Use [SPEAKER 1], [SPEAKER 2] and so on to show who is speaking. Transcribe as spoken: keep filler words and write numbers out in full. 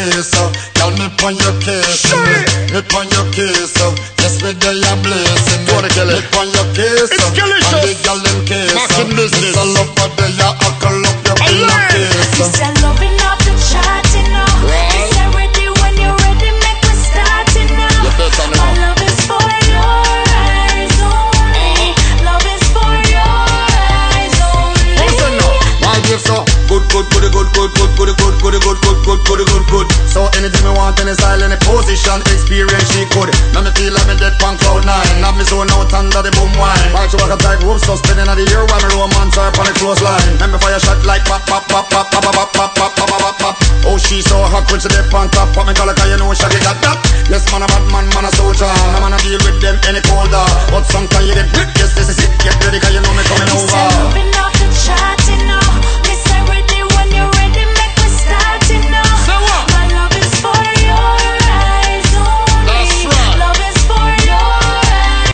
[SPEAKER 1] case, uh. Tell me pon your case, me pon your case, uh. Yes, me day a blessing, me pon your case, uh. And the girl in case, uh. It's a love for day a huckle up your pillowcase.
[SPEAKER 2] It's a loving off the chart, you know. It's a ready when you're ready, make me start, you know. My love is for your eyes only. Love is for your eyes only.
[SPEAKER 1] Listen now, my gifts are good, good, good, good, good, good, good, good, good, good, good, good, good, good, good. So anything me want, any style, any position, experience she could. Now me feel like me dead punk cloud nine. Now me zone out under the boom wine. While she walk a tight rope, so spinning at the ear while me romance her on the clothesline. Now me fire shot like pop, pop, pop, pop, pop, pop, pop, pop, pop, pop, pop. Oh, she so hot when she dead on top. Pop me collar 'cause you know she got that. Yes, man a bad man, man a soldier. No man a deal with them any colder. But sometimes you get brick, yes, this is it. Get ready 'cause you know me coming over.